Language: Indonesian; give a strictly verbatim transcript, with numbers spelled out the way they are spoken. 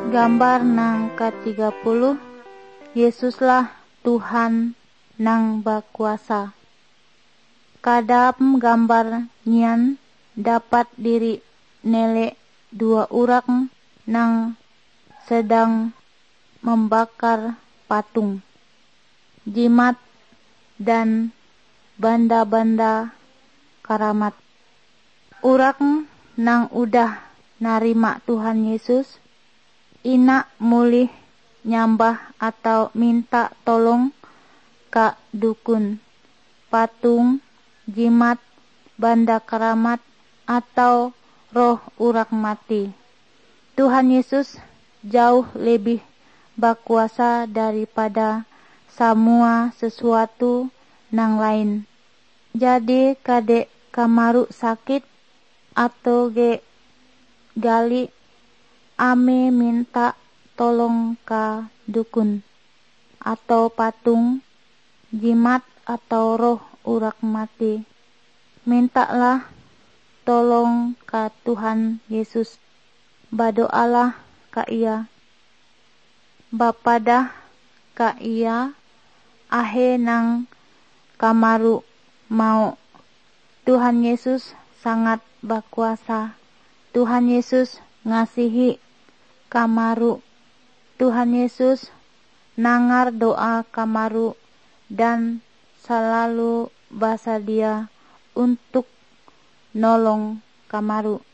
Gambar nang ke tiga puluh, Yesuslah Tuhan nang bakuasa. Kadam gambar nyian dapat diri nele dua orang nang sedang membakar patung, jimat dan banda-banda karamat. Urang nang udah narima Tuhan Yesus ina mulih nyambah atau minta tolong ka dukun, patung, jimat, banda karamat atau roh urang mati. Tuhan Yesus jauh lebih berkuasa daripada semua sesuatu nang lain. Jadi kade kamaru sakit atau ge gali ame minta tolong ka dukun atau patung, jimat atau roh urak mati. Mintalah tolong ka Tuhan Yesus. Badoalah ka ia. Bapadah ka ia ahe nang kamaru mau. Tuhan Yesus sangat berkuasa. Tuhan Yesus ngasihi kamaru. Tuhan Yesus nangar doa kamaru dan selalu bersedia untuk nolong kamaru.